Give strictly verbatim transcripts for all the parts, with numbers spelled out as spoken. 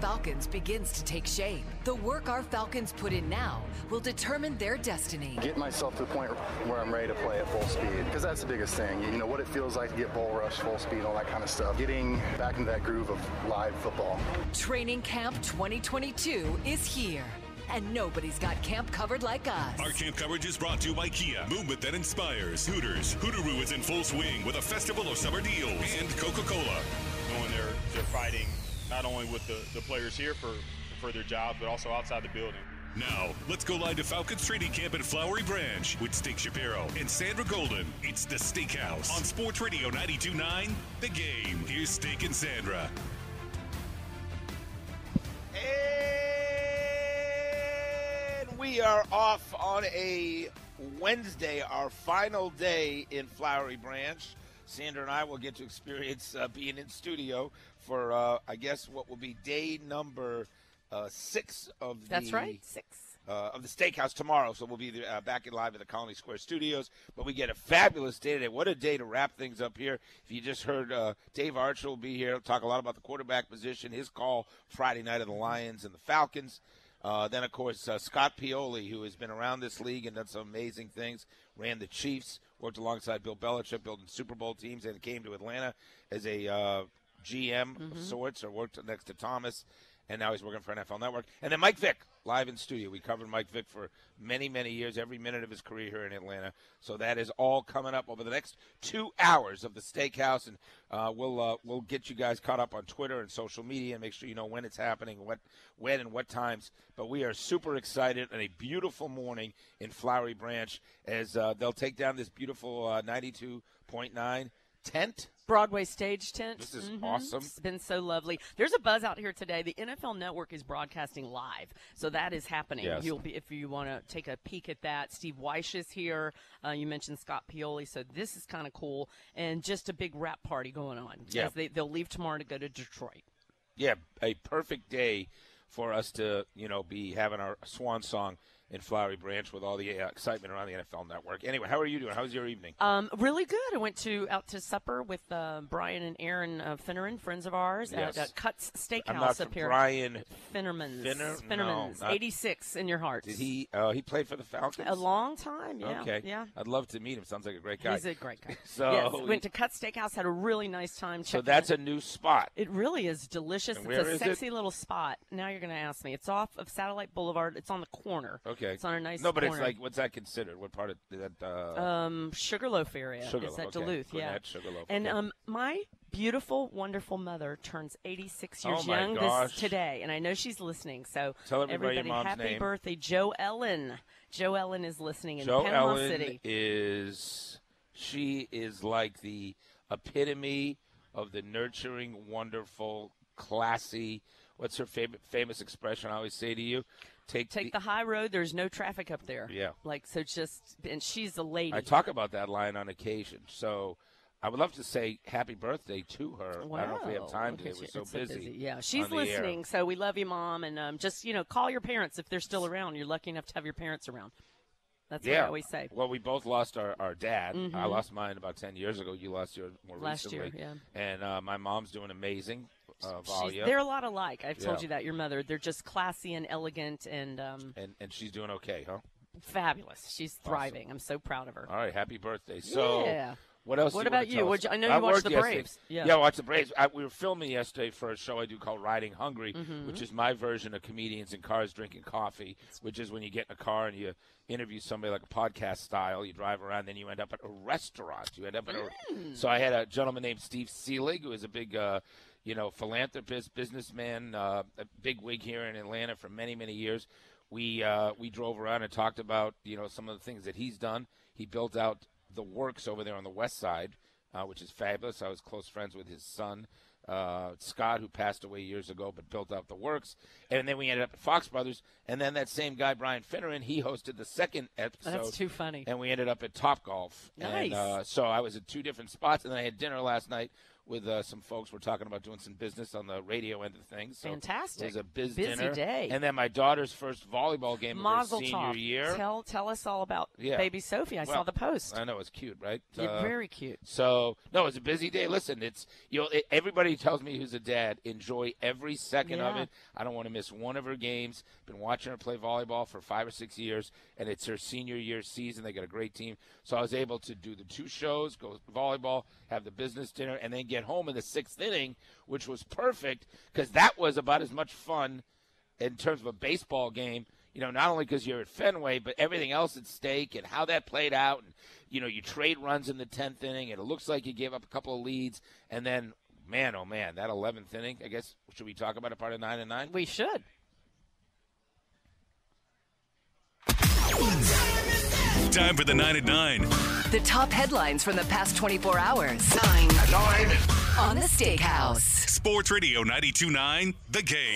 Falcons begins to take shape. The work our Falcons put in now will determine their destiny. Get myself to the point where I'm ready to play at full speed, because that's the biggest thing. You know, what it feels like to get bull rush, full speed, all that kind of stuff. Getting back into that groove of live football. Training Camp twenty twenty-two is here. And nobody's got camp covered like us. Our camp coverage is brought to you by Kia. Movement that inspires. Hooters. Hootaroo is in full swing with a festival of summer deals. And Coca-Cola. Knowing they're, they're fighting not only with the, the players here for, for their jobs, but also outside the building. Now, let's go live to Falcons Training Camp in Flowery Branch with Steak Shapiro and Sandra Golden. It's the Steakhouse on Sports Radio ninety-two point nine, The Game. Here's Steak and Sandra. And we are off on a Wednesday, our final day in Flowery Branch. Sandra and I will get to experience uh, being in studio for, uh, I guess, what will be day number uh, six of the That's right, six. Uh, of the Steakhouse tomorrow. So we'll be uh, back in live at the Colony Square Studios. But we get a fabulous day today. What a day to wrap things up here. If you just heard, uh, Dave Archer will be here. He'll talk a lot about the quarterback position, his call Friday night of the Lions and the Falcons. Uh, then, of course, uh, Scott Pioli, who has been around this league and done some amazing things, ran the Chiefs, worked alongside Bill Belichick, building Super Bowl teams, and came to Atlanta as a uh, G M mm-hmm. of sorts, or worked next to Thomas, and now he's working for N F L Network. And then Mike Vick, live in studio. We covered Mike Vick for many, many years, every minute of his career here in Atlanta. So that is all coming up over the next two hours of the Steakhouse, and uh, we'll uh, we'll get you guys caught up on Twitter and social media and make sure you know when it's happening, what, when and what times. But we are super excited on a beautiful morning in Flowery Branch as uh, they'll take down this beautiful uh, ninety-two point nine tent. Broadway stage tent. This is mm-hmm. awesome. It's been so lovely. There's a buzz out here today. The N F L Network is broadcasting live, so that is happening. Yes. You'll be if you want to take a peek at that. Steve Weish is here. Uh, you mentioned Scott Pioli, so this is kind of cool, and just a big wrap party going on. Yeah. They, they'll leave tomorrow to go to Detroit. Yeah, a perfect day for us to, you know, be having our swan song in Flowery Branch with all the uh, excitement around the N F L Network. Anyway, how are you doing? How was your evening? Um, really good. I went to out to supper with uh, Brian and Aaron uh, Finneran, friends of ours, yes. at uh, Cuts Steakhouse I'm not up here. Brian Finnerman's. Finner? Finnerman's. No, not- eighty-six in your heart. Did he? Uh, he played for the Falcons. A long time. Yeah. Okay. Yeah. I'd love to meet him. Sounds like a great guy. He's a great guy. So yes, went to Cuts Steakhouse, had a really nice time. So checking that's it. a new spot. It really is delicious. And It's where a is sexy it? little spot. Now you're going to ask me. It's off of Satellite Boulevard. It's on the corner. Okay. It's on a nice No, but corner. it's like, what's that considered? What part of that? Uh, Um, Sugarloaf area. Sugarloaf, It's at okay. Duluth, yeah. Gwinnett, Sugarloaf, And okay. um, my beautiful, wonderful mother turns eighty-six years Oh, my young gosh. this today, and I know she's listening. So Tell everybody your mom's happy name. birthday, Joe Ellen. Joe Ellen is listening in Joe Panama Ellen City. is she is like the epitome of the nurturing, wonderful, classy. What's her favorite famous expression? I always say to you, take Take the high road. There's no traffic up there. Yeah. Like so, just and she's a lady. I talk about that line on occasion. So I would love to say happy birthday to her. Wow. I don't know if we have time Look today. at We're you. so It's busy. Yeah, she's on the air. listening. So we love you, Mom, and um, just you know, call your parents if they're still around. You're lucky enough to have your parents around. That's Yeah. what I always say. Well, we both lost our, our dad. Mhm. I lost mine about ten years ago. You lost yours more Last recently. year, And uh, my mom's doing amazing. Uh, She's, Valia. they're a lot alike. I've told Yeah. you that. Your mother. They're just classy and elegant and um, and and she's doing okay, huh? fabulous. She's thriving. I'm so proud of her. All right, happy birthday. So, yeah. what else? What do you want about to you? tell What'd us? you- I know you watched worked the yesterday. Braves. Yeah. yeah, I watched the Braves. I, we were filming yesterday for a show I do called Riding Hungry, Mhm. which is my version of comedians in cars drinking coffee, which is when you get in a car and you interview somebody like a podcast style. You drive around, then you end up at a restaurant. You end up at a. Mm. So I had a gentleman named Steve Seelig, who is a big. Uh, you know, philanthropist, businessman, uh, a big wig here in Atlanta for many, many years. We uh, we drove around and talked about, you know, some of the things that he's done. He built out the Works over there on the west side, uh, which is fabulous. I was close friends with his son, uh, Scott, who passed away years ago, but built out the Works. And then we ended up at Fox Brothers. And then that same guy, Brian Finneran, he hosted the second episode. That's too funny. And we ended up at Top Golf. Nice. And uh, so I was at two different spots. And then I had dinner last night with uh, some folks. We're talking about doing some business on the radio end of things. So Fantastic. It was a biz Busy dinner. day. And then my daughter's first volleyball game of her Mazel senior tov. year. Tell tell us all about Yeah. baby Sophie. I Well, saw the post. I know, it's cute, right? You're Uh, very cute. So no, it's a busy day. Listen, it's you know it, everybody tells me who's a dad, enjoy every second of Yeah. it. I don't want to miss one of her games. Been watching her play volleyball for five or six years, and it's her senior year season. They got a great team, so I was able to do the two shows, go volleyball, have the business dinner, and then get home in the sixth inning, which was perfect because that was about as much fun in terms of a baseball game. You know, not only because you're at Fenway, but everything else at stake and how that played out. And, you know, you trade runs in the tenth inning, and it looks like you gave up a couple of leads. And then, man, oh, man, that eleventh inning, I guess, should we talk about a part of nine and nine? We should. Time for the nine at nine. The top headlines from the past twenty-four hours. Nine. Nine. On the Steakhouse. Sports Radio ninety-two point nine, The Game.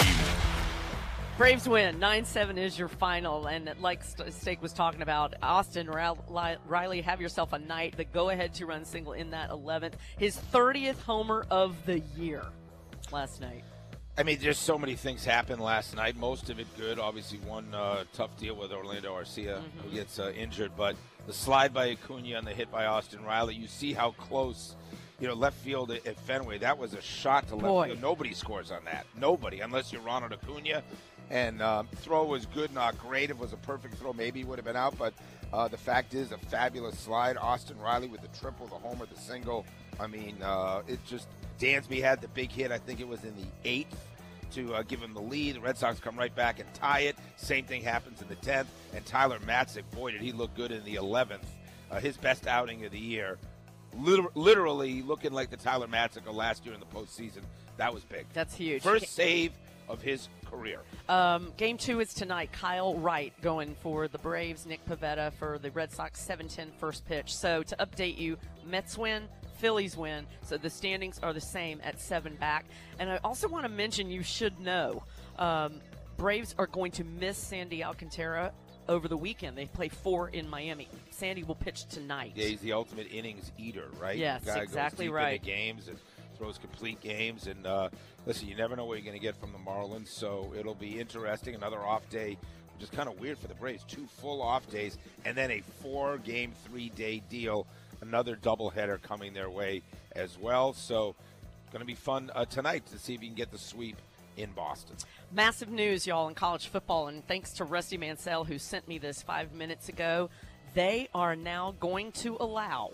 Braves win. nine seven is your final. And like St- Steak was talking about, Austin Riley, have yourself a night. The go-ahead two-run single in that eleventh. His thirtieth homer of the year last night. I mean, there's so many things happened last night. Most of it good. Obviously, one uh, tough deal with Orlando Arcia, mm-hmm. who gets uh, injured. But the slide by Acuna and the hit by Austin Riley, you see how close, you know, left field at, at Fenway. That was a shot to left Boy. field. Nobody scores on that. Nobody, unless you're Ronald Acuna. And um, throw was good, not great. If it was a perfect throw, maybe he would have been out. But uh, the fact is, a fabulous slide. Austin Riley with the triple, the homer, the single. I mean, uh, it just Dansby had the big hit. I think it was in the eighth to uh, give him the lead. The Red Sox come right back and tie it. Same thing happens in the tenth. And Tyler Matzik, boy, did he look good in the eleventh. Uh, his best outing of the year. Liter- literally looking like the Tyler Matzik of last year in the postseason. That was big. That's huge. First save of his career. Um, game two is tonight. Kyle Wright going for the Braves. Nick Pivetta for the Red Sox. seven ten first pitch. So to update you, Mets win, Phillies win. So the standings are the same at seven back. And I also want to mention, you should know, um, Braves are going to miss Sandy Alcantara over the weekend. They play four in Miami. Sandy will pitch tonight. Yeah, he's the ultimate innings eater, right? Yes, the guy exactly goes deep right. into games and throws complete games. And uh, listen, you never know what you're going to get from the Marlins, so it'll be interesting. Another off day, which is kind of weird for the Braves. Two full off days, and then a four-game, three-day deal. Another doubleheader coming their way as well. So it's going to be fun uh, tonight to see if you can get the sweep in Boston. Massive news, y'all, in college football, and thanks to Rusty Mansell, who sent me this five minutes ago. They are now going to allow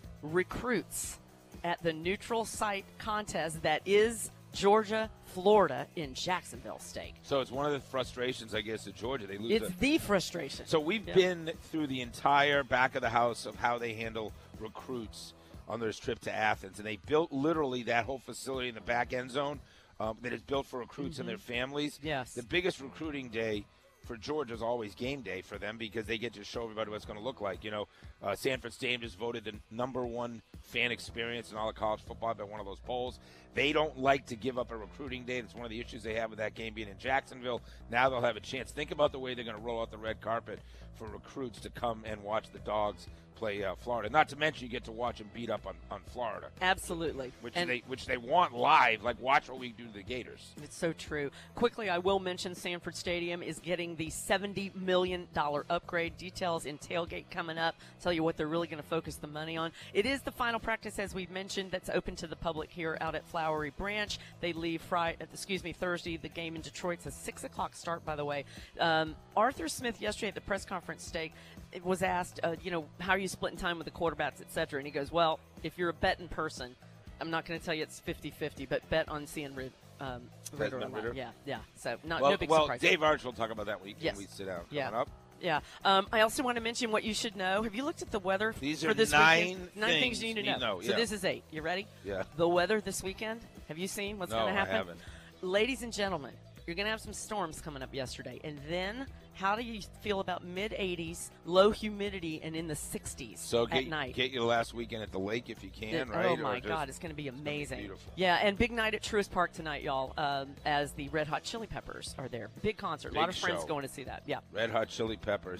recruits at the neutral site contest that is Georgia, Florida in Jacksonville State. So it's one of the frustrations, I guess, of Georgia. They lose. It's a- the frustration. So we've Yeah. been through the entire back of the house of how they handle recruits on their trip to Athens, and they built literally that whole facility in the back end zone um, that is built for recruits Mm-hmm. and their families. Yes. The biggest recruiting day for Georgia is always game day for them because they get to show everybody what it's going to look like. You know, uh, Sanford Stadium just voted the number one fan experience in all of college football by one of those polls. They don't like to give up a recruiting day. It's one of the issues they have with that game being in Jacksonville. Now they'll have a chance. Think about the way they're going to roll out the red carpet for recruits to come and watch the Dogs play uh, Florida. Not to mention you get to watch them beat up on, on Florida, Absolutely. which And they which they want live. Like, watch what we do to the Gators. it's so true. Quickly, I will mention Sanford Stadium is getting the seventy million dollars upgrade. Details in tailgate coming up. Tell you what they're really going to focus the money on. It is the final practice, as we've mentioned, that's open to the public here out at Flowery Branch. They leave Friday, excuse me, Thursday. The game in Detroit's a six o'clock start, by the way. Um, Arthur Smith yesterday at the press conference, Steak, it was asked, uh, you know, how are you splitting time with the quarterbacks, et cetera? And he goes, well, if you're a betting person, I'm not going to tell you it's fifty-fifty, but bet on seeing Rid, um, Ritter. Desmond a lot. Ritter? Yeah, yeah. So not, Well, no big well surprise. Dave Arch will talk about that week Yes. when we sit down. Yeah. Coming up. Yeah. Um, I also want to mention what you should know. Have you looked at the weather These for are this nine weekend? Nine things things you need to you know. know, So yeah. this is eight. You ready? Yeah. The weather this weekend. Have you seen what's No, going to I happen? haven't. Ladies and gentlemen, you're going to have some storms coming up yesterday. And then how do you feel about mid eighties, low humidity, and in the sixties So at get, night? get your last weekend at the lake if you can, It- right? Oh Or my just- God, it's going to be gonna be amazing. beautiful. Yeah, and big night at Truist Park tonight, y'all. Um, as the Red Hot Chili Peppers are there, big concert. a lot Big of friends show. going to see that. Yeah. Red Hot Chili Peppers.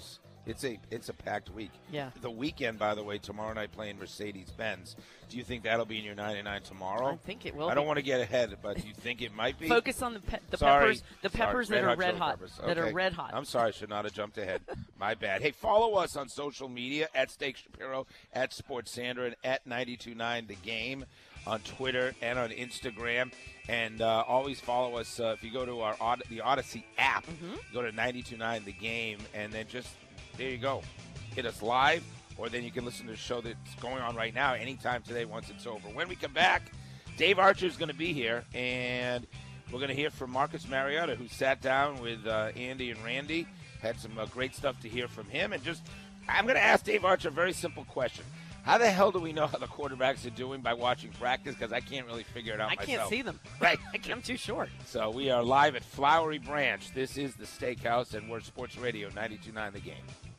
It's a it's a packed week. Yeah. The weekend, by the way, tomorrow night playing Mercedes-Benz. Do you think that'll be in your ninety-nine tomorrow? I think it will I don't be. want to get ahead, but do you think it might be? Focus on the pe- the Sorry. peppers, the Sorry. peppers Red that are Hot red Chili hot, Peppers. that are Okay. red hot. I'm sorry, I should not have jumped ahead. My bad. Hey, follow us on social media at Steak Shapiro, at Sports Sandra, and at ninety-two point nine The Game on Twitter and on Instagram. And uh, always follow us uh, if you go to our Od- the Odyssey app. Mm-hmm. Go to ninety-two point nine The Game, and then just there you go. Hit us live, or then you can listen to the show that's going on right now anytime today once it's over. When we come back, Dave Archer is going to be here, and we're going to hear from Marcus Mariota, who sat down with uh, Andy and Randy. Had some uh, great stuff to hear from him. And just, I'm going to ask Dave Archer a very simple question. How the hell do we know how the quarterbacks are doing by watching practice? Because I can't really figure it out I myself. can't see them. Right. I'm too short. So we are live at Flowery Branch. This is the Steakhouse, and we're Sports Radio ninety-two point nine The Game.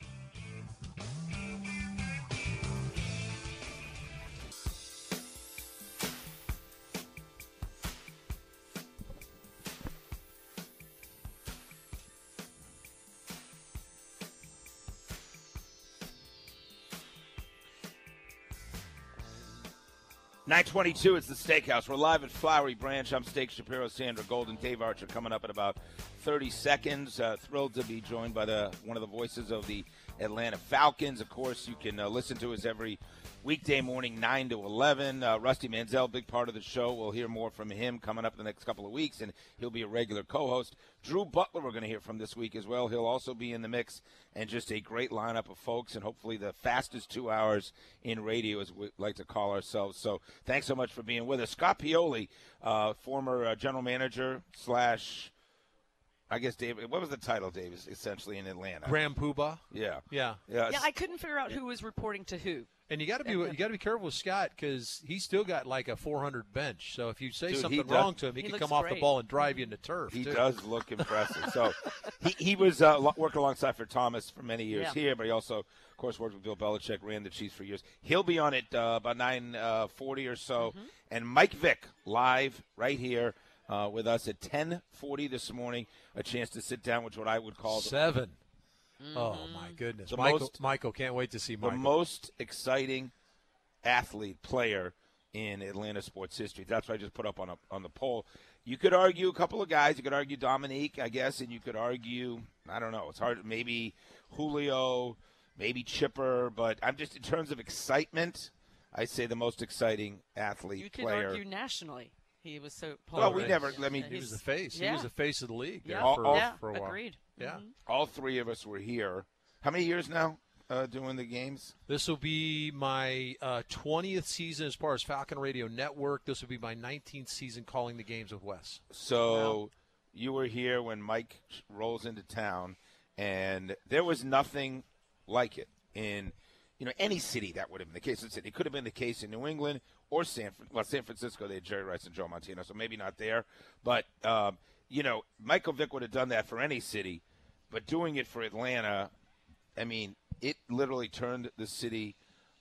nine twenty-two, it's the Steakhouse. We're live at Flowery Branch. I'm Steak Shapiro, Sandra Golden, Dave Archer coming up in about thirty seconds. Uh, thrilled to be joined by the one of the voices of the Atlanta Falcons. Of course, you can uh, listen to us every weekday morning, nine to eleven. Uh, Rusty Manziel, big part of the show. We'll hear more from him coming up in the next couple of weeks, and he'll be a regular co-host. Drew Butler we're going to hear from this week as well. He'll also be in the mix, and just a great lineup of folks, and hopefully the fastest two hours in radio, as we like to call ourselves. So thanks so much for being with us. Scott Pioli, uh, former uh, general manager slash, I guess, David, what was the title, Dave, essentially in Atlanta? Grand Poobah. Yeah. Yeah. Yeah, Yeah, I couldn't figure out who was reporting to who. And you got to be you got to be careful with Scott because he's still got like a four hundred bench. So if you say Dude, he something does- wrong to him, he, he can looks come off the great. ball and drive you into turf. He too. does look impressive. So he, he was uh, lo- working alongside for Thomas for many years Yeah. here, but he also, of course, worked with Bill Belichick, ran the Chiefs for years. He'll be on it uh, about nine forty or so. Mm-hmm. And Mike Vick live right here uh, with us at ten forty this morning. A chance to sit down with what I would call the, Seven. Oh my goodness, The Michael! most- Michael can't wait to see the Michael. most exciting athlete player in Atlanta sports history. That's what I just put up on a, on the poll. You could argue a couple of guys. You could argue Dominique, I guess, and you could argue, I don't know, it's hard, maybe Julio, maybe Chipper, but I'm just, in terms of excitement, I say the most exciting athlete You could player. argue nationally. He was so Well, we polarized. never, I mean, he was He's- the face. yeah. He was the face of the league there Yeah, for, yeah, for a while. agreed. Yeah. Mhm. all three of us were here. How many years now uh, doing the games? This will be my uh, twentieth season as far as Falcon Radio Network. This will be my nineteenth season calling the games with Wes. So Wow. you were here when Mike rolls into town, and there was nothing like it in, you know, any city. That would have been the case. It could have been the case in New England or San well, San Francisco. They had Jerry Rice and Joe Montana, so maybe not there. But um, you know, Michael Vick would have done that for any city, but doing it for Atlanta, I mean, it literally turned the city,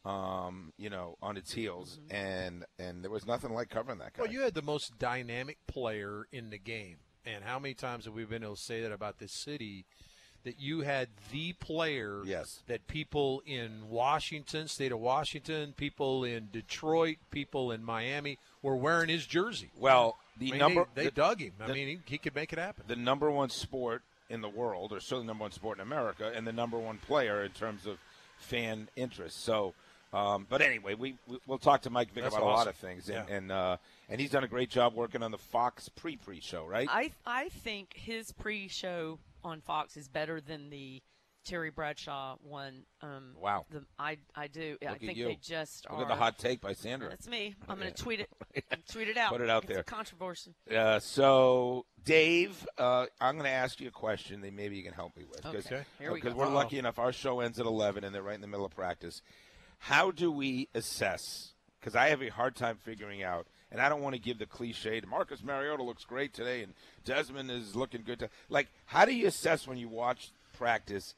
um, you know, on its heels, Mm-hmm. and and there was nothing like covering that guy. Well, you had the most dynamic player in the game. And how many times have we been able to say that about this city, that you had the player Yes. that people in Washington, state of Washington, people in Detroit, people in Miami were wearing his jersey. Well, the I mean, number they, they the, dug him. I the- mean, he, he could make it happen. the number one sport in the world, or certainly number one sport in America, and the number one player in terms of fan interest. So, um, but anyway, we, we we'll talk to Mike Vick That's about a lot awesome. of things, and Yeah. and, uh, and he's done a great job working on the Fox pre-pre show, right? I I think his pre-show on Fox is better than the Terry Bradshaw one. Um, Wow. The, I I do. I Look at think you. they just Look are. at the hot take by Sandra. That's me. I'm going Yeah. to tweet it. Tweet it out. Put it out it's there. A controversy. Uh, so, Dave, uh, I'm going to ask you a question that maybe you can help me with. Okay. Here we Because go. we're Uh-oh. lucky enough, our show ends at eleven, and they're right in the middle of practice. How do we assess? Because I have a hard time figuring out, and I don't want to give the cliche, Marcus Mariota looks great today, and Desmond is looking good. To, like, how do you assess when you watch practice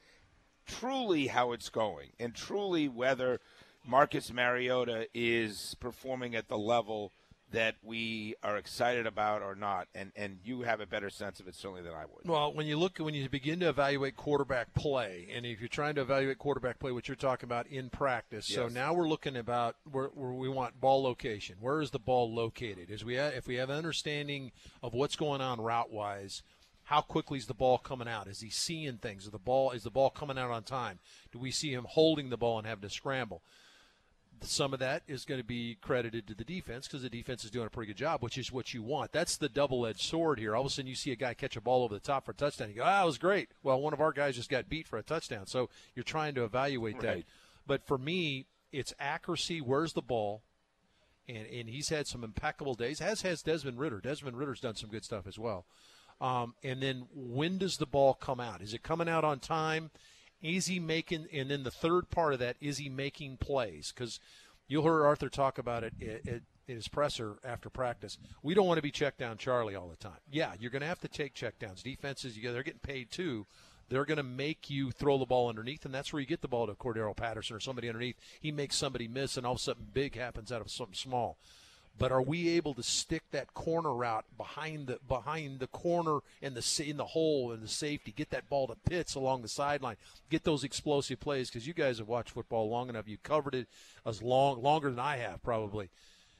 truly how it's going, and truly whether Marcus Mariota is performing at the level that we are excited about or not? And and you have a better sense of it certainly than I would. Well, when you look, when you begin to evaluate quarterback play, and if you're trying to evaluate quarterback play, what you're talking about in practice. Yes. So now we're looking about where, where we want ball location. Where is the ball located? As we have, if we have an understanding of what's going on route wise, how quickly is the ball coming out? Is he seeing things? Is the ball is the ball coming out on time? Do we see him holding the ball and having to scramble? Some of that is going to be credited to the defense because the defense is doing a pretty good job, which is what you want. That's the double-edged sword here. All of a sudden you see a guy catch a ball over the top for a touchdown. You go, ah, that was great. Well, one of our guys just got beat for a touchdown. So you're trying to evaluate Right. that. But for me, it's accuracy. Where's the ball? And and he's had some impeccable days, as has Desmond Ridder. Desmond Ritter's done some good stuff as well. Um, and then when does the ball come out? Is it coming out on time? Is he making – and then the third part of that, is he making plays? Because you'll hear Arthur talk about it at, at his presser after practice. We don't want to be check down Charlie all the time. Yeah, you're going to have to take check downs. Defenses, you, they're getting paid too. They're going to make you throw the ball underneath, and that's where you get the ball to Cordero Patterson or somebody underneath. He makes somebody miss, and all of a sudden big happens out of something small. But are we able to stick that corner route behind the behind the corner and the in the hole and the safety, get that ball to Pitts along the sideline, get those explosive plays? Because you guys have watched football long enough, you covered it as long longer than I have probably.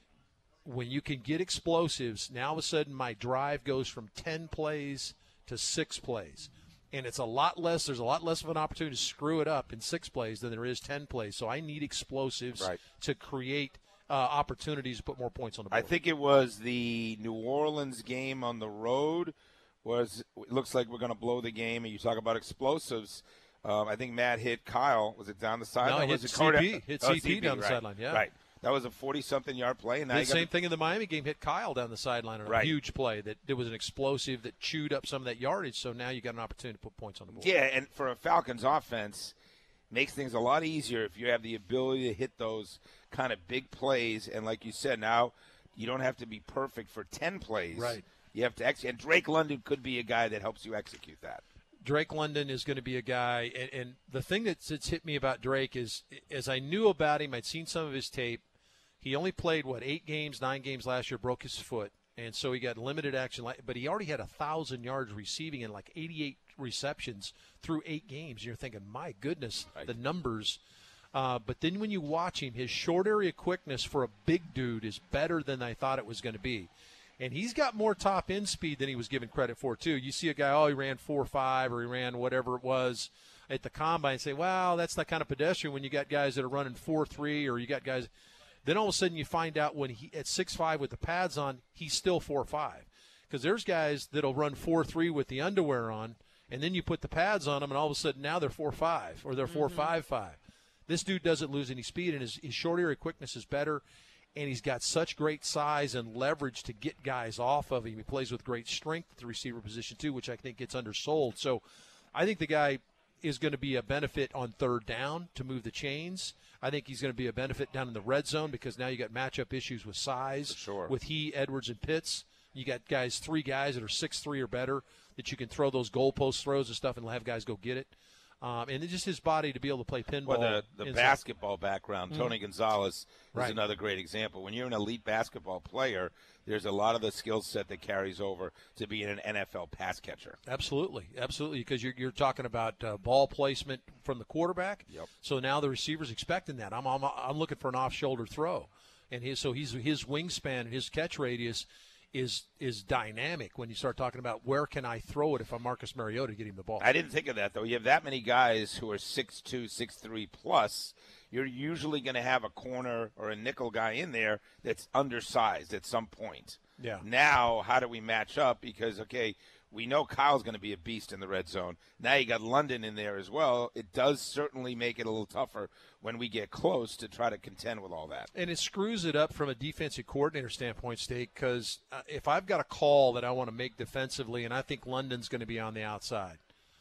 When you can get explosives, now all of a sudden my drive goes from ten plays to six plays. And it's a lot less, there's a lot less of an opportunity to screw it up in six plays than there is ten plays. So I need explosives Right. to create uh, opportunities to put more points on the board. I think it was the New Orleans game on the road. Was it looks like we're going to blow the game, and you talk about explosives. Um, I think Matt hit Kyle. Was it down the sideline? No, was hit it C P. Cordell? Hit Oh, C P down the right. sideline, yeah. Right. That was a forty-something yard play. And now The you got same the- thing in the Miami game, hit Kyle down the sideline on a Right. huge play. That there was an explosive that chewed up some of that yardage, so now you got an opportunity to put points on the board. Yeah, and for a Falcons offense, makes things a lot easier if you have the ability to hit those kind of big plays. And like you said, now you don't have to be perfect for ten plays. Right. You have to execute. And Drake London could be a guy that helps you execute that. Drake London is going to be a guy, and, and the thing that's, that's hit me about Drake is, as I knew about him, I'd seen some of his tape. He only played, what, eight games, nine games last year, broke his foot, and so he got limited action. But he already had one thousand yards receiving and like eighty-eight receptions through eight games. You're thinking, my goodness, Right. the numbers. Uh, but then when you watch him, his short area quickness for a big dude is better than I thought it was going to be. And he's got more top end speed than he was given credit for, too. You see a guy, oh, he ran four five or he ran whatever it was at the combine and say, wow, that's not kind of pedestrian when you got guys that are running four three or you got guys. Then all of a sudden you find out when he at six five with the pads on, he's still four five. Because there's guys that'll run four three with the underwear on, and then you put the pads on them, and all of a sudden now they're four five or they're four five five. This dude doesn't lose any speed, and his, his short area quickness is better. And he's got such great size and leverage to get guys off of him. He plays with great strength at the receiver position, too, which I think gets undersold. So I think the guy is going to be a benefit on third down to move the chains. I think he's going to be a benefit down in the red zone because now you got matchup issues with size. For sure. With he, Edwards, and Pitts. You got guys, three guys that are six three or better that you can throw those goalpost throws and stuff and have guys go get it. Um, and just his body to be able to play pinball. Well, the, the inside. basketball background, Tony Gonzalez is Right. another great example. When you're an elite basketball player, there's a lot of the skill set that carries over to being an N F L pass catcher. Absolutely, absolutely, because you're, you're talking about uh, ball placement from the quarterback. Yep. So now the receiver's expecting that. I'm I'm, I'm looking for an off-shoulder throw, and his, so he's his wingspan and his catch radius is is dynamic when you start talking about where can I throw it if I'm Marcus Mariota to get him the ball. I didn't think of that, though. You have that many guys who are six two, six three plus. You're usually going to have a corner or a nickel guy in there that's undersized at some point. Yeah. Now, how do we match up? Because, okay, we know Kyle's going to be a beast in the red zone. Now you got London in there as well. It does certainly make it a little tougher when we get close to try to contend with all that. And it screws it up from a defensive coordinator standpoint, Steak, because uh, if I've got a call that I want to make defensively and I think London's going to be on the outside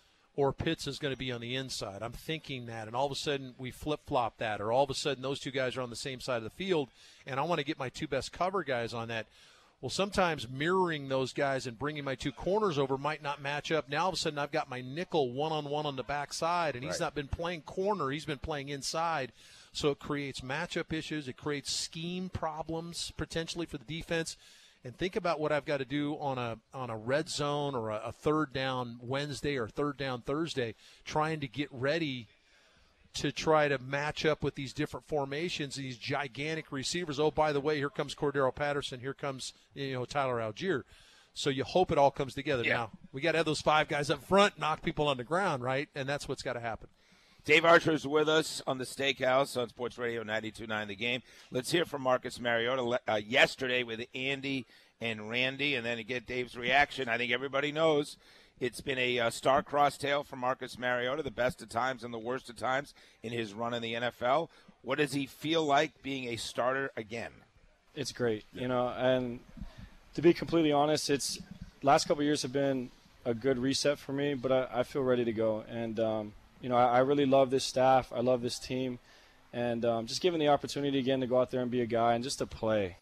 or Pitts is going to be on the inside, I'm thinking that, and all of a sudden we flip-flop that, or all of a sudden those two guys are on the same side of the field, and I want to get my two best cover guys on that. Well, sometimes mirroring those guys and bringing my two corners over might not match up. Now all of a sudden I've got my nickel one-on-one on the backside, and he's Right. not been playing corner. He's been playing inside. So it creates matchup issues. It creates scheme problems potentially for the defense. And think about what I've got to do on a on a red zone or a, a third down Wednesday or third down Thursday, trying to get ready to try to match up with these different formations, these gigantic receivers. Oh, by the way, here comes Cordero Patterson. Here comes, you know, Tyler Algier. So you hope it all comes together. Yeah. Now, we got to have those five guys up front, knock people on the ground, right? And that's what's got to happen. Dave Archer is with us on the Steakhouse on Sports Radio ninety-two point nine The Game. Let's hear from Marcus Mariota uh, yesterday with Andy and Randy, and then to get Dave's reaction. I think everybody knows it's been a uh, star-crossed tale for Marcus Mariota, the best of times and the worst of times in his run in the N F L. What does he feel like being a starter again? It's great, you know, and to be completely honest, it's last couple of years have been a good reset for me, but I, I feel ready to go. And, um, you know, I, I really love this staff. I love this team. And um, just given the opportunity again to go out there and be a guy and just to play.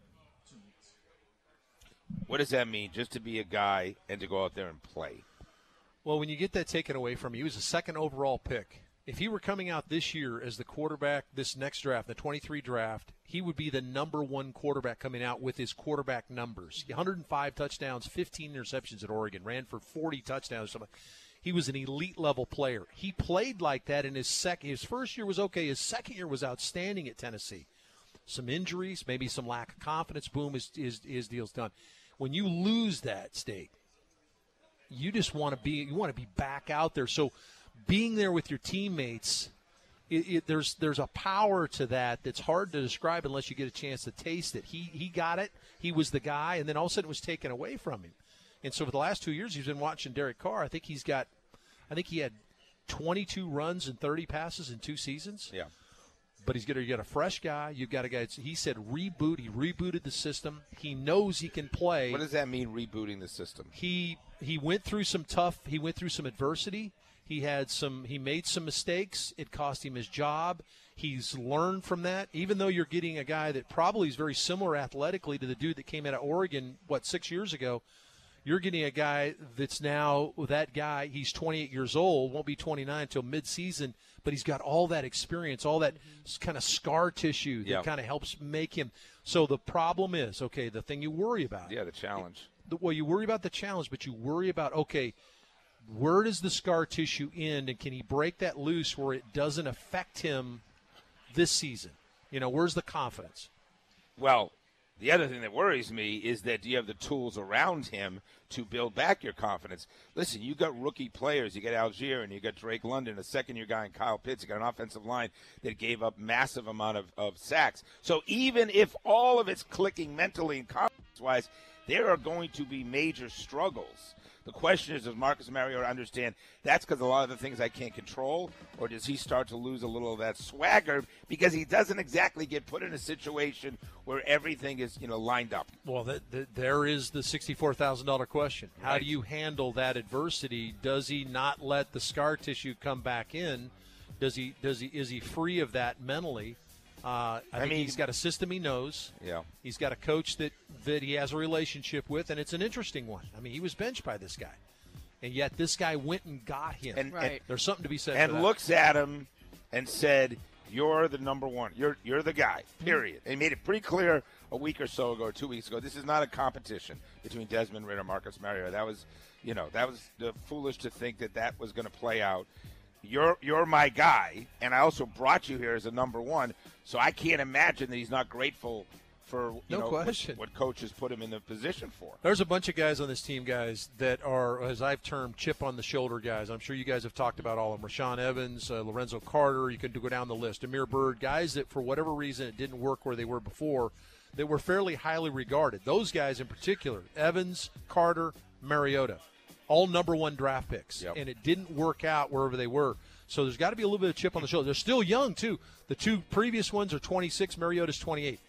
What does that mean, just to be a guy and to go out there and play? Well, when you get that taken away from you, he was a second overall pick. If he were coming out this year as the quarterback this next draft, the twenty-three draft, he would be the number one quarterback coming out with his quarterback numbers. one hundred five touchdowns, fifteen interceptions at Oregon, ran for forty touchdowns. He was an elite-level player. He played like that in his second. His first year was okay. His second year was outstanding at Tennessee. Some injuries, maybe some lack of confidence. Boom, his, his, his deal's done. When you lose that state, you just want to be you want to be back out there. So being there with your teammates, it, it, there's there's a power to that that's hard to describe unless you get a chance to taste it. He he got it. He was the guy, and then all of a sudden it was taken away from him. And so for the last two years, he's been watching Derek Carr. I think he's got, I think he had twenty-two runs and thirty passes in two seasons. Yeah. But he's got to get a fresh guy. You've got a guy. He said reboot. He rebooted the system. He knows he can play. What does that mean, rebooting the system? He he went through some tough. He went through some adversity. He had some. He made some mistakes. It cost him his job. He's learned from that. Even though you're getting a guy that probably is very similar athletically to the dude that came out of Oregon, what, six years ago, you're getting a guy that's now that guy. He's twenty-eight years old. Won't be twenty-nine until midseason. But he's got all that experience, all that kind of scar tissue that yeah. kind of helps make him. So the problem is, okay, the thing you worry about. Yeah, the challenge. The, well, you worry about the challenge, but you worry about, okay, where does the scar tissue end, and can he break that loose where it doesn't affect him this season? You know, where's the confidence? Well, the other thing that worries me is that you have the tools around him to build back your confidence. Listen, you got rookie players. You got Algier and you got Drake London, a second-year guy in Kyle Pitts. You got an offensive line that gave up massive amount of, of sacks. So even if all of it's clicking mentally and confidence-wise, there are going to be major struggles. The question is, does Marcus Mariota understand that's because a lot of the things I can't control, or does he start to lose a little of that swagger because he doesn't exactly get put in a situation where everything is, you know, lined up? Well, that, that, there is the sixty-four thousand dollars question. How Right. do you handle that adversity? Does he not let the scar tissue come back in? Does he? Does he? Is he free of that mentally? Uh, I, I think mean, he's got a system he knows. Yeah. He's got a coach that, that he has a relationship with, and it's an interesting one. I mean, he was benched by this guy, and yet this guy went and got him. And, Right. and, There's something to be said for and that. looks at him and said, "You're the number one. You're you're the guy. Period." And he made it pretty clear a week or so ago, or two weeks ago. This is not a competition between Desmond Ridder and Marcus Mariota. That was, you know, that was uh, foolish to think that that was going to play out. You're you're my guy, and I also brought you here as a number one. So I can't imagine that he's not grateful for you No know question. what, what coaches put him in the position for. There's a bunch of guys on this team, guys, that are, as I've termed, chip on the shoulder guys. I'm sure you guys have talked about all of them. Rashawn Evans, uh, Lorenzo Carter, you can go down the list. Amir Byrd, guys that for whatever reason it didn't work where they were before, that were fairly highly regarded. Those guys in particular, Evans, Carter, Mariota, all number one draft picks. Yep. And it didn't work out wherever they were. So there's got to be a little bit of chip on the shoulder. They're still young, too. The two previous ones are twenty-six. Mariota's twenty-eight.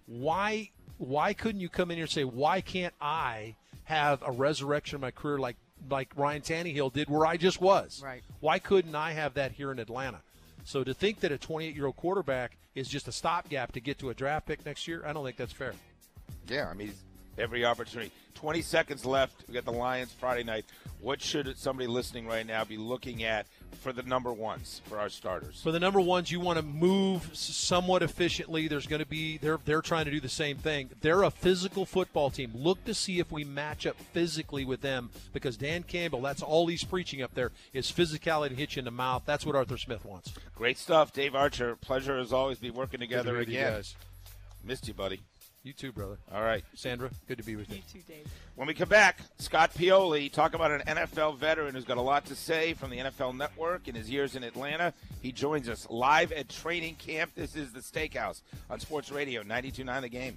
Why why couldn't you come in here and say, why can't I have a resurrection of my career like, like Ryan Tannehill did where I just was? Right. Why couldn't I have that here in Atlanta? So to think that a twenty-eight-year-old quarterback is just a stopgap to get to a draft pick next year, I don't think that's fair. Yeah, I mean, he's Every opportunity. twenty seconds left. We got the Lions Friday night. What should somebody listening right now be looking at for the number ones for our starters? For the number ones, you want to move somewhat efficiently. There's going to be they're they're trying to do the same thing. They're a physical football team. Look to see if we match up physically with them, because Dan Campbell, that's all he's preaching up there is physicality and hit you in the mouth. That's what Arthur Smith wants. Great stuff, Dave Archer. Pleasure as always be working together Good to be with again. you guys. Missed you, buddy. You too, brother. All right. Sandra, good to be with you. You too, Dave. When we come back, Scott Pioli, talk about an N F L veteran who's got a lot to say from the N F L Network in his years in Atlanta. He joins us live at training camp. This is the Steakhouse on Sports Radio ninety-two point nine The Game.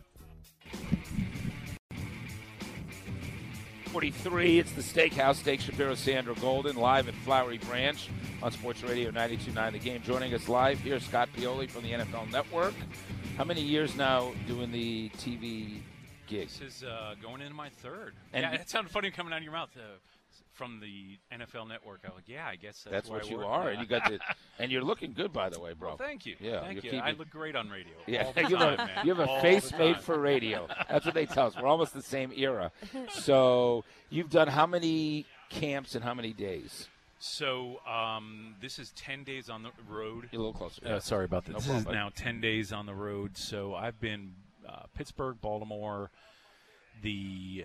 forty-three, it's the Steakhouse. Steak Shapiro, Sandra Golden, live at Flowery Branch on Sports Radio ninety-two point nine The Game. Joining us live here, Scott Pioli from the N F L Network. How many years now doing the T V gig? This is uh, going into my third. And yeah, it sounded funny coming out of your mouth uh, from the N F L Network. I was like, yeah, I guess that's, That's where what I you work. are, Yeah. and you got the, and you're looking good, by the way, bro. Well, thank you. Yeah, thank you're you. I keeping- look great on radio. Yeah, all the you have, time, a, man. you have a All face the made time. for radio. That's what they tell us. We're almost the same era. So you've done how many camps and how many days? So um, this is ten days on the road. You're a little closer. Uh, sorry about that. No this problem, is now ten days on the road. So I've been uh, Pittsburgh, Baltimore, the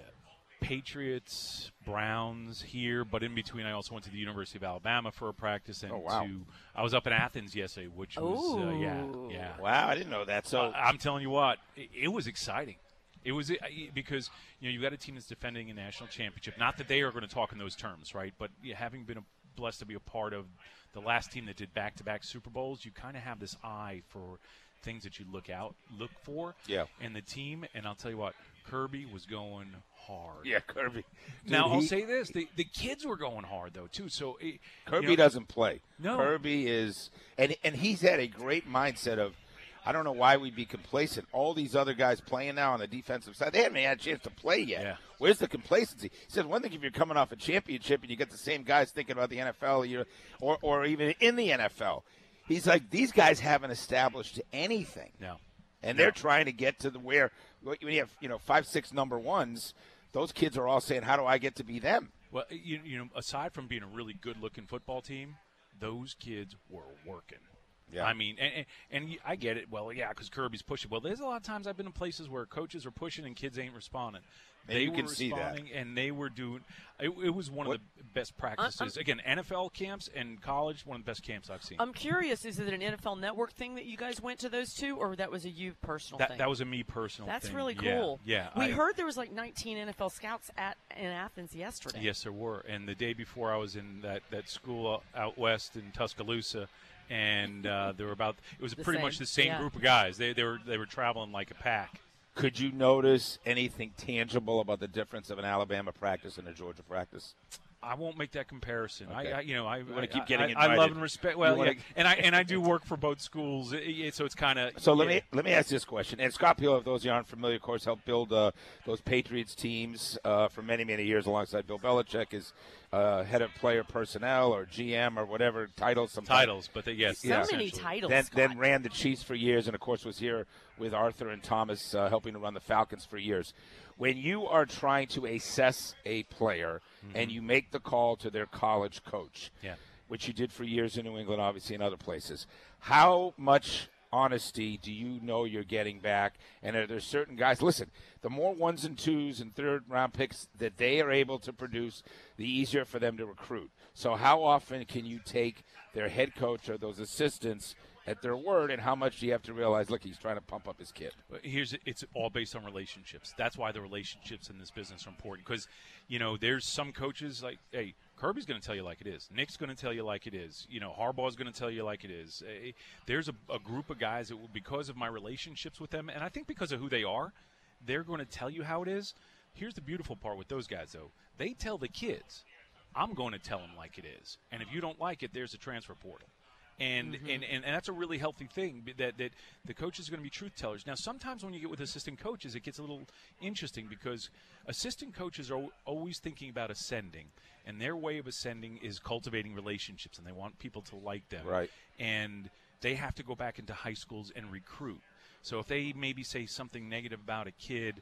Patriots, Browns here, but in between I also went to the University of Alabama for a practice. And Oh, wow. to, I was up in Athens yesterday, which was, uh, yeah, yeah. Wow, I didn't know that. So Uh, I'm telling you what, it, it was exciting. It was uh, because you know you got a team that's defending a national championship. Not that they are going to talk in those terms, right? But yeah, having been a, blessed to be a part of the last team that did back-to-back Super Bowls, you kind of have this eye for things that you look out, look for, Yeah. in the team. And I'll tell you what, Kirby was going hard. yeah, Kirby. Dude, Now I'll he- say this: the the kids were going hard though too. So it, Kirby you know, doesn't play. No. Kirby is, and and he's had a great mindset of, I don't know why we'd be complacent. All these other guys playing now on the defensive side, they haven't had a chance to play yet. Yeah. Where's the complacency? He says one thing if you're coming off a championship and you get the same guys thinking about the N F L, you or or even in the N F L. He's like, these guys haven't established anything. No. And they're trying to get to the where when you have, you know, five, six number ones, those kids are all saying, how do I get to be them? Well, you, you know, aside from being a really good-looking football team, those kids were working. Yeah. I mean, and, and, and you- I get it. Well, yeah, because Kirby's pushing. Well, there's a lot of times I've been in places where coaches are pushing and kids ain't responding. And they you were can see that. responding, and they were doing. It, it was one What- of the best practices. Again, N F L camps and college, one of the best camps I've seen. I'm curious, is it an N F L Network thing that you guys went to those two, or that was a you personal that thing? that was a me personal. That's thing. really Yeah, cool. Yeah, we I- heard there was like nineteen N F L scouts at in Athens yesterday. Yes, there were. And the day before, I was in that, that school out west in Tuscaloosa, and uh, there were about it was The pretty same, much the same yeah. group of guys. They they were they were traveling like a pack. Could you notice anything tangible about the difference of an Alabama practice and a Georgia practice? I won't make that comparison. Okay. I, I you know I You wanna I- keep getting I, I love invited. and respect. Well, You wanna- yeah, and I and I do work for both schools, it- it- so it's kind of So let me let me ask this question. And Scott Pioli, if those of you aren't familiar, of course, helped build uh, those Patriots teams uh, for many, many years alongside Bill Belichick as uh, head of player personnel or G M or whatever titles. Sometimes. titles, but they, yes, So Yeah. many essentially. titles. Then, Scott. then ran the Chiefs for years, and of course was here with Arthur and Thomas uh, helping to run the Falcons for years. When you are trying to assess a player and you make the call to their college coach, Yeah. which you did for years in New England, obviously in other places, how much honesty do you know you're getting back? And are there certain guys? Listen, the more ones and twos and third round picks that they are able to produce, the easier for them to recruit. So how often can you take their head coach or those assistants at their word, and how much do you have to realize, look, he's trying to pump up his kid? Here's it's all based on relationships. That's why the relationships in this business are important, because you know there's some coaches like, hey, Kirby's going to tell you like it is. Nick's going to tell you like it is. You know, Harbaugh's going to tell you like it is. Eh, There's a, a group of guys that, will, because of my relationships with them, and I think because of who they are, they're going to tell you how it is. Here's the beautiful part with those guys, though. They tell the kids, I'm going to tell them like it is. And if you don't like it, there's a transfer portal. And, Mm-hmm. and, and, and that's a really healthy thing, that, that the coaches are going to be truth tellers. Now, sometimes when you get with assistant coaches, it gets a little interesting because assistant coaches are always thinking about ascending, and their way of ascending is cultivating relationships, and they want people to like them. Right. And they have to go back into high schools and recruit. So if they maybe say something negative about a kid,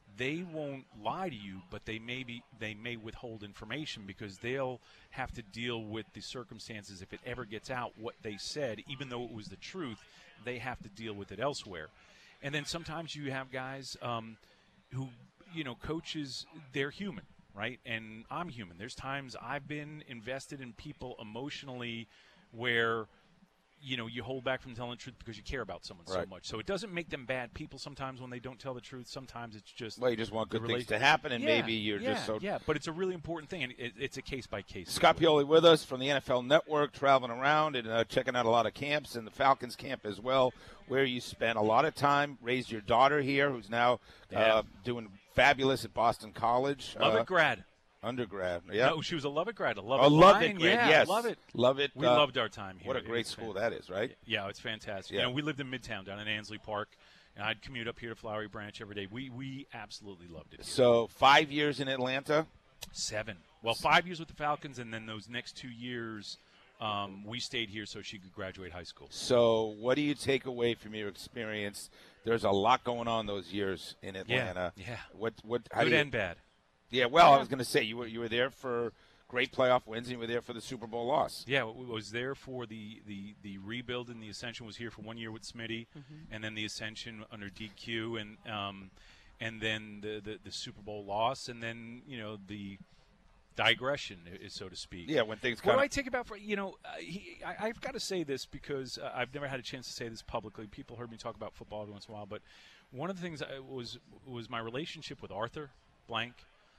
they won't lie to you, but they may be, they may withhold information because they'll have to deal with the circumstances if it ever gets out what they said, even though it was the truth. They have to deal with it elsewhere. And then sometimes you have guys um, who, you know, coaches, they're human, right? And I'm human. There's times I've been invested in people emotionally where, you know, you hold back from telling the truth because you care about someone Right. so much. So it doesn't make them bad people sometimes when they don't tell the truth. Sometimes it's just Well, you just want the good things relation- to happen, and Yeah, maybe you're yeah, just so. yeah. But it's a really important thing, and it, it's a case by case. Scott Pioli with us from the N F L Network, traveling around and uh, checking out a lot of camps, and the Falcons camp as well, where you spent a lot of time, raised your daughter here, who's now Yeah. uh, doing fabulous at Boston College. Lubbock uh, grad. Undergrad, yeah. No, she was a Lubbock grad. A Lubbock Oh, Lubbock Lion. grad, Yeah, yes. love it. Love it. We uh, loved our time here. What a It great was school fan- that is, right? Yeah, it's fantastic. Yeah. You know, we lived in Midtown down in Ansley Park, and I'd commute up here to Flowery Branch every day. We we absolutely loved it here. So five years in Atlanta. Seven. Well, five years with the Falcons, and then those next two years, um, we stayed here so she could graduate high school. So what do you take away from your experience? There's a lot going on those years in Atlanta. Yeah. What what? How Good do you, and bad. Yeah. Well, I was going to say you were you were there for great playoff wins, and you were there for the Super Bowl loss. Yeah, we was there for the, the, the rebuild, and the Ascension was here for one year with Smitty, Mm-hmm. and then the Ascension under D Q, and um, and then the, the, the Super Bowl loss, and then, you know, the digression, is so to speak. Yeah, when things What kind do I of take about for you know? Uh, he, I, I've got to say this because uh, I've never had a chance to say this publicly. People heard me talk about football every once in a while, but one of the things I, was was my relationship with Arthur Blank.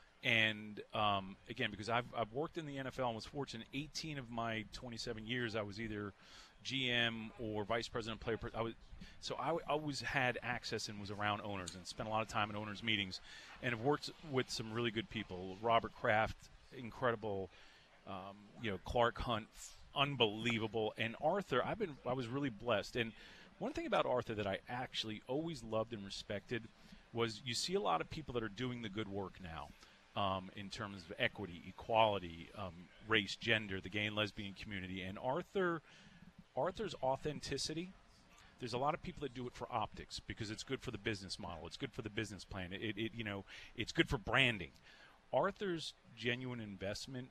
And um, again, because I've, I've worked in the N F L and was fortunate, eighteen of my twenty-seven years, I was either G M or vice president, player. I was, so I always had access and was around owners and spent a lot of time in owners' meetings, and have worked with some really good people. Robert Kraft, incredible. Um, you know, Clark Hunt, unbelievable, and Arthur. I've been I was really blessed. And one thing about Arthur that I actually always loved and respected was you see a lot of people that are doing the good work now. Um, in terms of equity, equality, um, race, gender, the gay and lesbian community, and Arthur, Arthur's authenticity. There's a lot of people that do it for optics because it's good for the business model, it's good for the business plan, it, it you know, it's good for branding. Arthur's genuine investment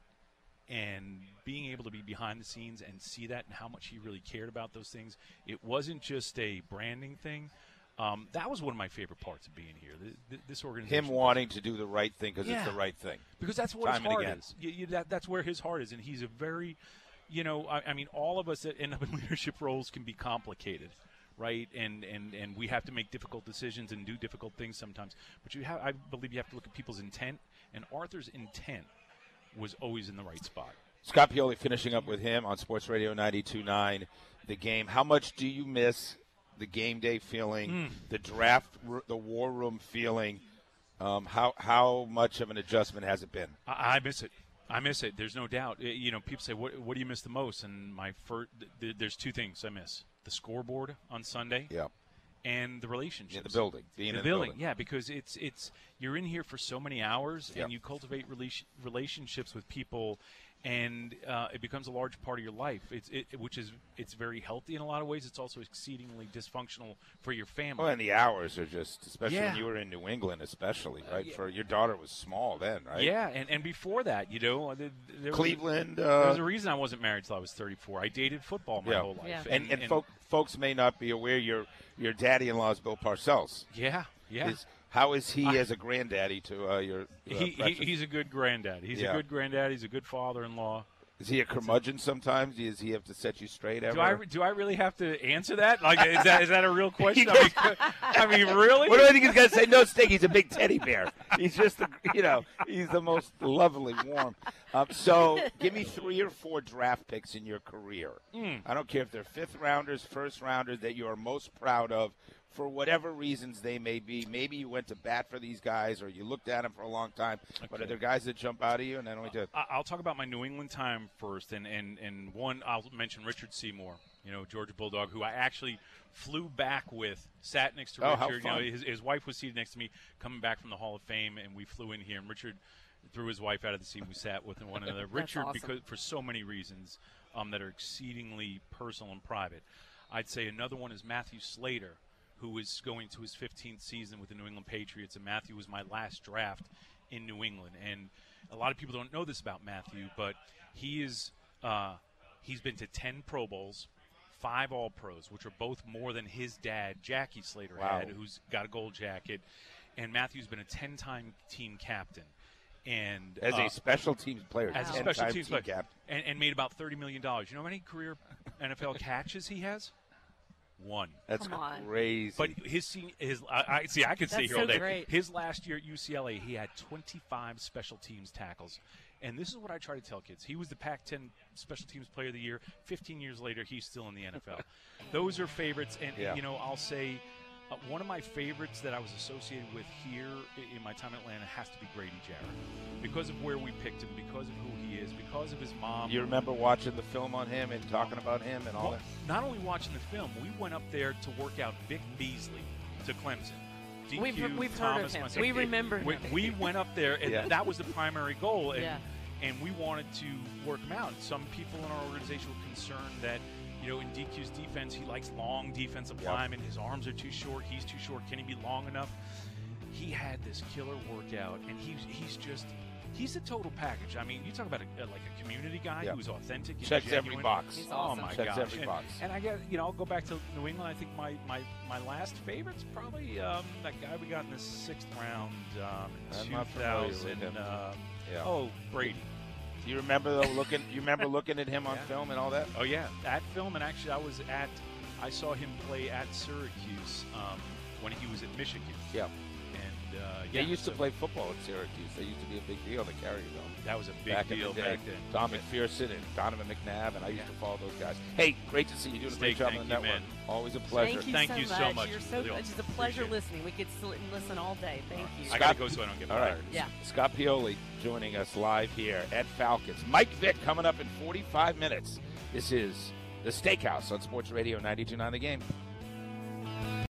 and being able to be behind the scenes and see that and how much he really cared about those things. It wasn't just a branding thing. Um, that was one of my favorite parts of being here. The, the, this organization, him wanting to do the right thing because Yeah. it's the right thing. because that's what Time his and heart again. is. You, you, that, that's where his heart is, and he's a very, you know, I, I mean, all of us that end up in leadership roles can be complicated, right? And and and we have to make difficult decisions and do difficult things sometimes. But you have, I believe, you have to look at people's intent, and Arthur's intent was always in the right spot. Scott Pioli finishing up with him on Sports Radio ninety-two point nine. The game. How much do you miss the game day feeling, Mm. the draft, r- the war room feeling? Um, how how much of an adjustment has it been? I, I miss it. I miss it. There's no doubt. Uh, You know, people say, "What what do you miss the most?" And my first, th- there's two things I miss: the scoreboard on Sunday, Yeah, and the relationships in the building, being in the in the building. building. Yeah, because it's it's you're in here for so many hours, Yep. and you cultivate rela- relationships with people, and uh, it becomes a large part of your life. It's it, which is it's very healthy in a lot of ways. It's also exceedingly dysfunctional for your family. Well, and the hours are just, especially Yeah. when you were in New England, especially right. yeah. For your daughter was small then, right? Yeah, and, and before that, you know, there, there was a- Cleveland. there was Uh, a reason I wasn't married till I was thirty-four. I dated football my Yeah. whole life. Yeah. and and, folk, folks may not be aware your your daddy-in-law is Bill Parcells. yeah, yeah. Is, how is he as a granddaddy to uh, your? Uh, he, he breakfast? he's a good granddad. He's Yeah. a good granddad. He's a good father-in-law. Is he a curmudgeon sometimes? Does he have to set you straight ever? Do I do I really have to answer that? Like, is that is that a real question? I mean, I mean, really? What do I think he's going to say? No, Steak. He's a big teddy bear. He's just, the, you know, he's the most lovely, warm. Um, so, give me three or four draft picks in your career. Mm. I don't care if they're fifth rounders, first rounders that you are most proud of, for whatever reasons they may be. Maybe you went to bat for these guys, or you looked at them for a long time. But are there guys that jump out at you? And I only did. I- I'll talk about my New England time first, and, and, and one I'll mention Richard Seymour, you know, Georgia Bulldog, who I actually flew back with, sat next to Oh, how Richard. You know, fun. his, his wife was seated next to me, coming back from the Hall of Fame, and we flew in here. And Richard threw his wife out of the seat. We sat with one another. Richard, awesome. because for so many reasons um, that are exceedingly personal and private. I'd say another one is Matthew Slater, who is going to his fifteenth season with the New England Patriots, and Matthew was my last draft in New England. And a lot of people don't know this about Matthew, but he is uh, he's been to ten Pro Bowls, five All-Pros, which are both more than his dad, Jackie Slater, Wow. had, who's got a gold jacket. And Matthew's been a ten-time team captain. And As uh, a special teams player, as a ten-time special teams team player, captain. and, and made about thirty million dollars. You know how many career N F L catches he has? One. That's Come on. crazy. But his senior, his I, I see. I could stay That's here all so day. great. His last year at U C L A, he had twenty-five special teams tackles, and this is what I try to tell kids. He was the Pac ten Special Teams Player of the Year. Fifteen years later, he's still in the N F L. Those are favorites, and Yeah. you know, I'll say uh, one of my favorites that I was associated with here in, in my time in Atlanta has to be Grady Jarrett, because of where we picked him, because of who he is, because of his mom. You remember watching the film on him and talking about him and all Well, that? not only watching the film, we went up there to work out Vic Beasley to Clemson. D Q, We've- we've heard Thomas, of him. myself. We remember we, him. we went up there, and Yeah. that was the primary goal. And, Yeah. and we wanted to work him out. Some people in our organization were concerned that, you know, in D Q's defense, he likes long defensive Yep. linemen. His arms are too short. He's too short. Can he be long enough? He had this killer workout, and he's he's just he's a total package. I mean, you talk about a, like a community guy Yep. who's authentic, and Checks every genuine. box. He's Oh awesome. my Checks gosh! every and, box. and I get, you know, I'll go back to New England. I think my my, my last favorite's probably um, that guy we got in the sixth round um, I'm in not familiar with two thousand. him. Um, Yeah. Oh, Brady. Do you remember though looking? You remember looking at him on Yeah. film and all that? Oh yeah, that film. And actually, I was at. I saw him play at Syracuse um, when he was at Michigan. Yeah. And uh, They yeah, used to so play football at Syracuse. They used to be a big deal. The Carrier Dome. That was a big back in deal the day. back then. Don McPherson and Donovan McNabb, and I used Yeah. to follow those guys. Hey, great to see you doing a great Steak, job on thank the you, network. man. Always a pleasure. Thank you, Thank so, you so much. much. You're so Really it's just a pleasure appreciate it. listening. We could sit and listen all day. Thank you. I gotta go so I don't get All right. fired. Yeah. Scott Pioli joining us live here at Falcons. Mike Vick coming up in forty-five minutes. This is the Steakhouse on Sports Radio ninety-two point nine The Game.